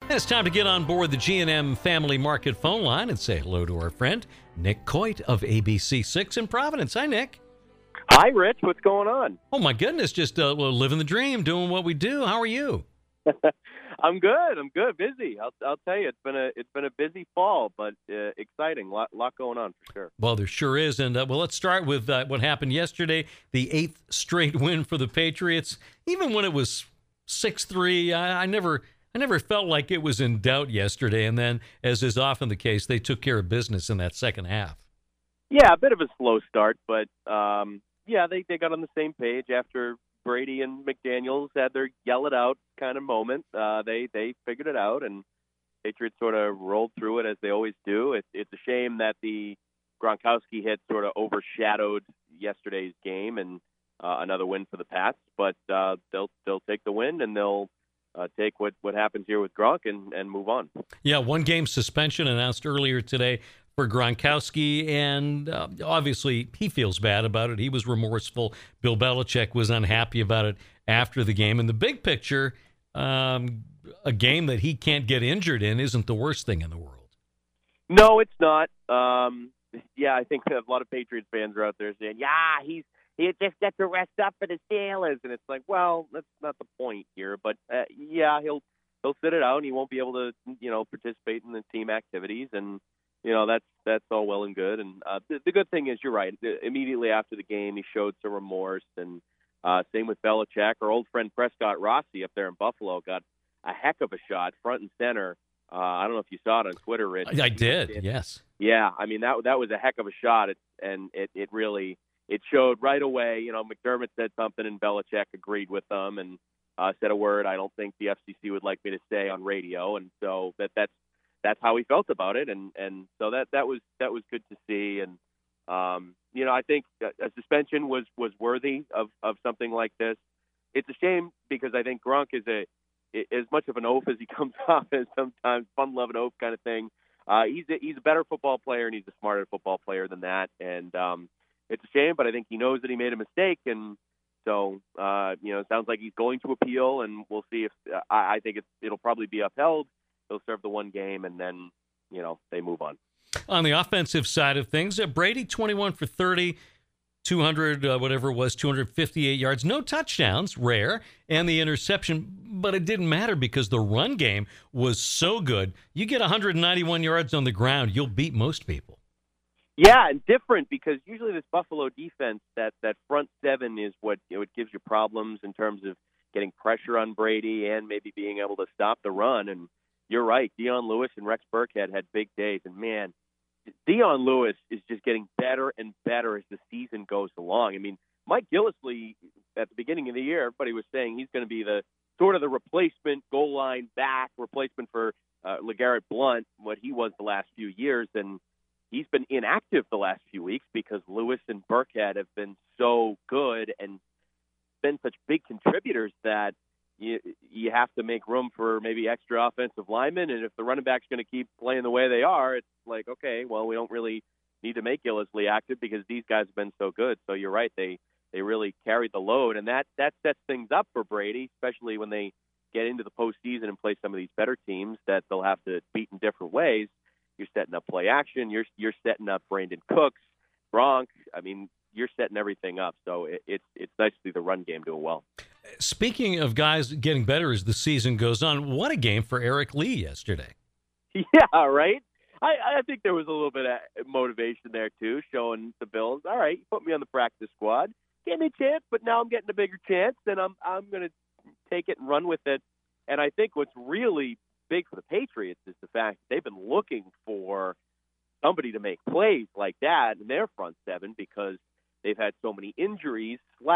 It's time to get on board the G&M Family Market phone line and say hello to our friend Nick Coit of ABC6 in Providence. Hi, Nick. Hi, Rich. What's going on? Oh, my goodness. Just living the dream, doing what we do. How are you? I'm good. Busy. I'll tell you, it's been a busy fall, but exciting. Lot going on for sure. Well, there sure is. And let's start with what happened yesterday. The 8th straight win for the Patriots. Even when it was 6-3, I never felt like it was in doubt yesterday. And then, as is often the case, they took care of business in that second half. Yeah, a bit of a slow start, but they got on the same page after Brady and McDaniels had their yell it out kind of moment. They figured it out, and Patriots sort of rolled through it as they always do. It's a shame that the Gronkowski hit sort of overshadowed yesterday's game and another win for the Pats, but they'll take the win, and they'll take what happens here with Gronk and move on. Yeah, 1 game suspension announced earlier today for Gronkowski, and obviously he feels bad about it. He was remorseful. Bill Belichick was unhappy about it after the game. In the big picture, a game that he can't get injured in isn't the worst thing in the world. No, it's not. I think a lot of Patriots fans are out there saying, he just got to rest up for the Steelers, and it's like, well, that's not the point here. But he'll sit it out, and he won't be able to participate in the team activities, and that's all well and good. And the good thing is, you're right. Immediately after the game, he showed some remorse, and same with Belichick. Our old friend Prescott Rossi up there in Buffalo got a heck of a shot front and center. I don't know if you saw it on Twitter, Rich. I did, yes. Yeah, I mean, that was a heck of a shot, it really showed right away. McDermott said something, and Belichick agreed with them and said a word I don't think the FCC would like me to say on radio, and so that's how he felt about it, and so that was good to see. And I think a suspension was worthy of something like this. It's a shame because I think Gronk is as much of an oaf as he comes off as sometimes, fun-loving oaf kind of thing. He's a better football player, and he's a smarter football player than that. And it's a shame, but I think he knows that he made a mistake, and so it sounds like he's going to appeal, and we'll see if I think it'll probably be upheld. He'll serve the 1 game, and then, they move on. On the offensive side of things, Brady 21 for 30, 258 yards, no touchdowns, rare, and the interception, but it didn't matter because the run game was so good. You get 191 yards on the ground, you'll beat most people. Yeah, and different because usually this Buffalo defense, that front 7 is what it gives you problems in terms of getting pressure on Brady and maybe being able to stop the run. And you're right, Dion Lewis and Rex Burkhead had big days, and man, Dion Lewis is just getting better and better as the season goes along. I mean, Mike Gillislee, at the beginning of the year, everybody was saying he's going to be the replacement goal line back, replacement for LeGarrette Blount, what he was the last few years, and he's been inactive the last few weeks because Lewis and Burkhead have been so good and been such big contributors that you have to make room for maybe extra offensive linemen, and if the running back's going to keep playing the way they are, it's like, okay, well, we don't really need to make Gillislee active because these guys have been so good. So you're right, they really carried the load, and that sets things up for Brady, especially when they get into the postseason and play some of these better teams that they'll have to beat in different ways. You're setting up play action. You're setting up Brandon Cooks, Gronk. I mean, you're setting everything up. So it's nice to see the run game doing well. Speaking of guys getting better as the season goes on, what a game for Eric Lee yesterday. Yeah, right? I think there was a little bit of motivation there, too, showing the Bills, all right, you put me on the practice squad, gave me a chance, but now I'm getting a bigger chance, and I'm going to take it and run with it. And I think what's really big for the Patriots is the fact that they've been looking for somebody to make plays like that in their front 7 because they've had so many injuries,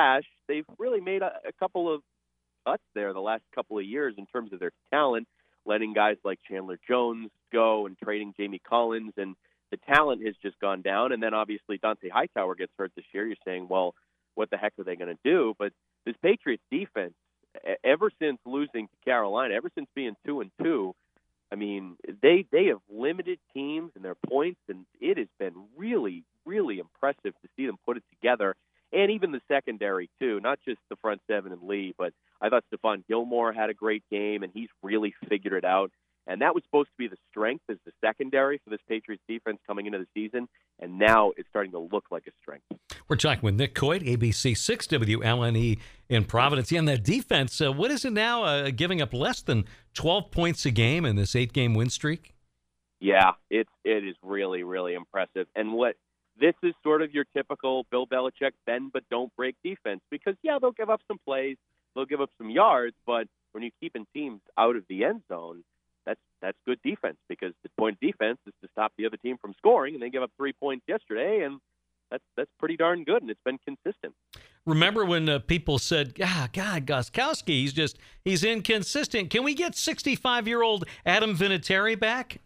/ they've really made a couple of cuts there the last couple of years in terms of their talent, letting guys like Chandler Jones go and trading Jamie Collins, and the talent has just gone down. And then obviously Dante Hightower gets hurt this year. You're saying, well, what the heck are they going to do? But this Patriots defense, ever since losing to Carolina, ever since being 2-2, I mean, they have limited teams and their points, and it has been really, really impressive to see them put it together. And even the secondary, too, not just the front 7 and Lee, but I thought Stephon Gilmore had a great game, and he's really figured it out. And that was supposed to be the strength as the secondary for this Patriots defense coming into the season, and now it's starting to look like a strength. We're talking with Nick Coit, ABC 6 WLNE in Providence. Yeah, and that defense, what is it now, giving up less than 12 points a game in this 8-game win streak? Yeah, it is really, really impressive. And this is sort of your typical Bill Belichick bend but don't break defense, because, yeah, they'll give up some plays, they'll give up some yards, but when you're keeping teams out of the end zone, that's good defense, because the point of defense is to stop the other team from scoring, and they gave up 3 points yesterday, and that's pretty darn good, and it's been consistent. Remember when people said, God, Gostkowski, he's inconsistent. Can we get 65-year-old Adam Vinatieri back?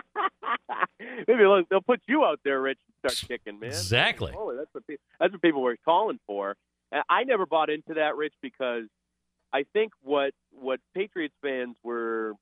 Maybe they'll put you out there, Rich, and start kicking, man. Exactly. Oh, that's what people were calling for. And I never bought into that, Rich, because I think what Patriots fans were,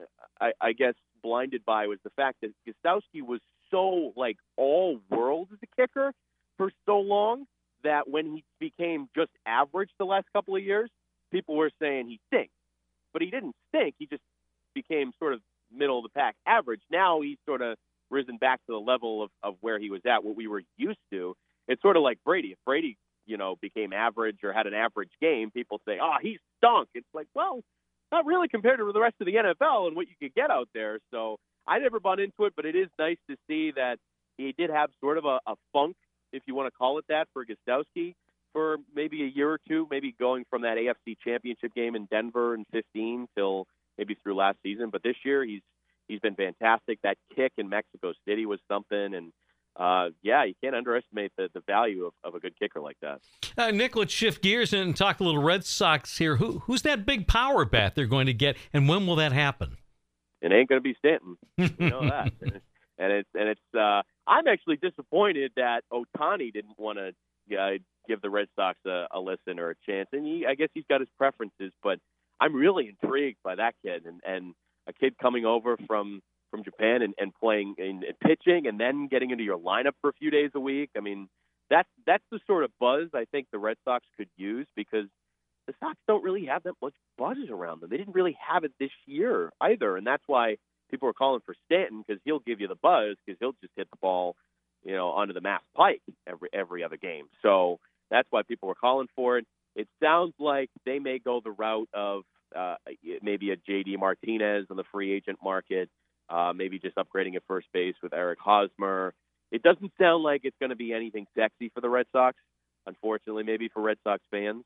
I guess, blinded by was the fact that Gostkowski was so, like, all-world as a kicker for so long that when he became just average the last couple of years, people were saying he stinks. But he didn't stink. He just became sort of middle-of-the-pack average. Now he's sort of risen back to the level of where he was at, what we were used to. It's sort of like Brady. If Brady, became average or had an average game, people say, oh, he stunk. It's like, well, not really compared to the rest of the NFL and what you could get out there. So I never bought into it, but it is nice to see that he did have sort of a funk, if you want to call it that, for Gostkowski for maybe a year or two, maybe going from that AFC Championship game in Denver in 2015 till maybe through last season. But this year he's been fantastic. That kick in Mexico City was something, and you can't underestimate the value of a good kicker like that. Nick, let's shift gears and talk a little Red Sox here. Who's that big power bat they're going to get, and when will that happen? It ain't going to be Stanton. You know that. And it's I'm actually disappointed that Ohtani didn't want to give the Red Sox a listen or a chance. And I guess he's got his preferences, but I'm really intrigued by that kid and a kid coming over from Japan and playing and pitching and then getting into your lineup for a few days a week. I mean, that's the sort of buzz I think the Red Sox could use, because the Sox don't really have that much buzz around them. They didn't really have it this year either, and that's why people are calling for Stanton, because he'll give you the buzz, because he'll just hit the ball, onto the mass pike every other game. So that's why people were calling for it. It sounds like they may go the route of maybe a J.D. Martinez on the free agent market, maybe just upgrading at first base with Eric Hosmer. It doesn't sound like it's going to be anything sexy for the Red Sox, unfortunately, maybe for Red Sox fans.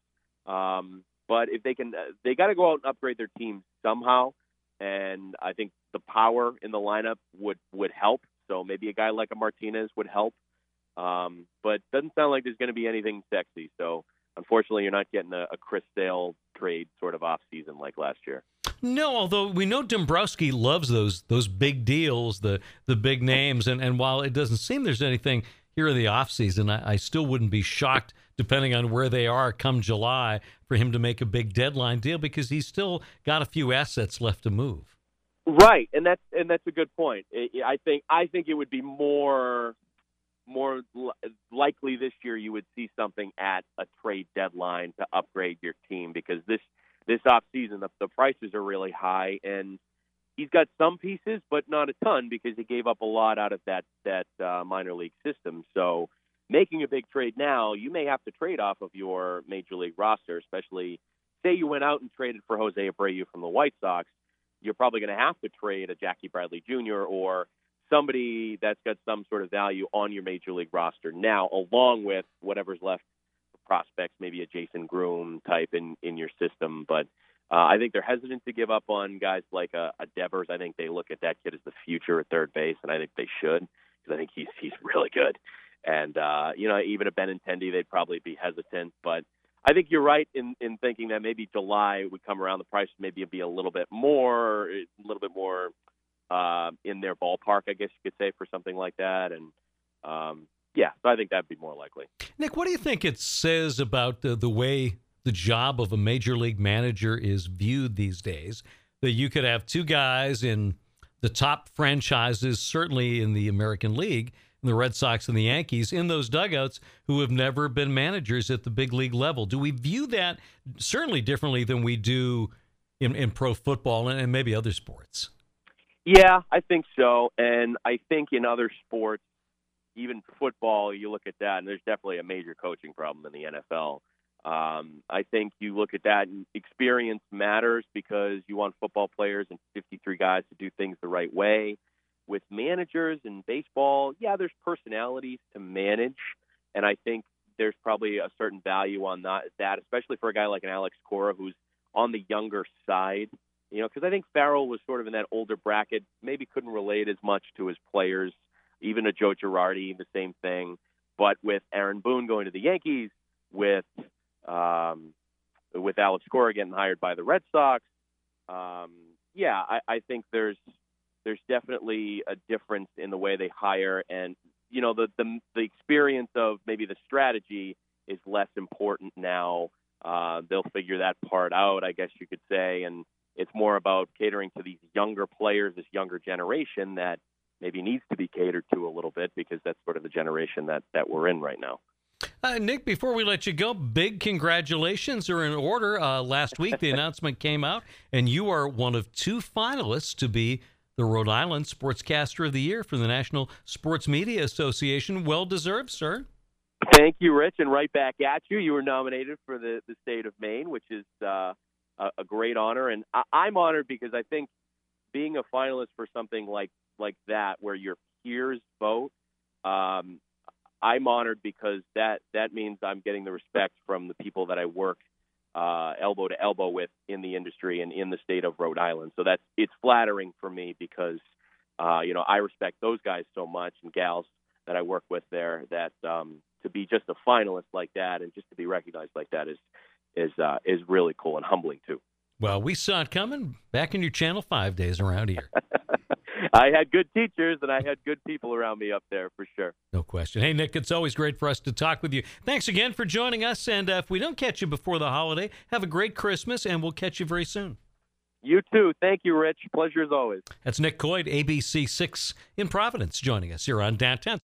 But if they can, they got to go out and upgrade their team somehow. And I think the power in the lineup would help. So maybe a guy like a Martinez would help. But it doesn't sound like there's going to be anything sexy. So unfortunately, you're not getting a Chris Sale trade sort of off season like last year. No, although we know Dombrowski loves those big deals, the big names. And while it doesn't seem there's anything here in the offseason, I still wouldn't be shocked, depending on where they are come July, for him to make a big deadline deal, because he's still got a few assets left to move. Right, and that's a good point. I think it would be more likely this year you would see something at a trade deadline to upgrade your team, because this offseason the prices are really high, and he's got some pieces, but not a ton, because he gave up a lot out of that minor league system. So making a big trade now, you may have to trade off of your major league roster, especially say you went out and traded for Jose Abreu from the White Sox. You're probably going to have to trade a Jackie Bradley Jr. or somebody that's got some sort of value on your major league roster now, along with whatever's left for prospects, maybe a Jason Groom type in your system. But I think they're hesitant to give up on guys like a Devers. I think they look at that kid as the future at third base, and I think they should, because I think he's really good. And, even a Benintendi, they'd probably be hesitant. But I think you're right in thinking that maybe July would come around, the price maybe be a little bit more in their ballpark, I guess you could say, for something like that. And, so I think that'd be more likely. Nick, what do you think it says about the way the job of a major league manager is viewed these days, that you could have two guys in the top franchises, certainly in the American League, the Red Sox and the Yankees, in those dugouts, who have never been managers at the big league level? Do we view that certainly differently than we do in pro football and maybe other sports? Yeah, I think so. And I think in other sports, even football, you look at that, and there's definitely a major coaching problem in the NFL. I think you look at that, and experience matters because you want football players and 53 guys to do things the right way. With managers in baseball, yeah, there's personalities to manage, and I think there's probably a certain value on that, especially for a guy like an Alex Cora who's on the younger side. Because I think Farrell was sort of in that older bracket, maybe couldn't relate as much to his players, even to Joe Girardi, the same thing. But with Aaron Boone going to the Yankees, with Alex Cora getting hired by the Red Sox, I think there's definitely a difference in the way they hire, and the experience of maybe the strategy is less important now. They'll figure that part out, I guess you could say, and it's more about catering to these younger players, this younger generation that maybe needs to be catered to a little bit because that's sort of the generation that we're in right now. Nick, before we let you go, big congratulations are in order. Last week, the announcement came out, and you are one of 2 finalists to be the Rhode Island Sportscaster of the Year for the National Sports Media Association. Well-deserved, sir. Thank you, Rich, and right back at you. You were nominated for the state of Maine, which is a great honor, and I'm honored because I think being a finalist for something like that, where your peers vote, I'm honored because that means I'm getting the respect from the people that I work elbow to elbow with in the industry and in the state of Rhode Island. So it's flattering for me because I respect those guys so much and gals that I work with there. That to be just a finalist like that and just to be recognized like that is really cool and humbling too. Well, we saw it coming back in your Channel 5 days around here. I had good teachers and I had good people around me up there for sure. No question. Hey, Nick, it's always great for us to talk with you. Thanks again for joining us. And if we don't catch you before the holiday, have a great Christmas, and we'll catch you very soon. You too. Thank you, Rich. Pleasure as always. That's Nick Coyd, ABC 6 in Providence, joining us here on Downtown.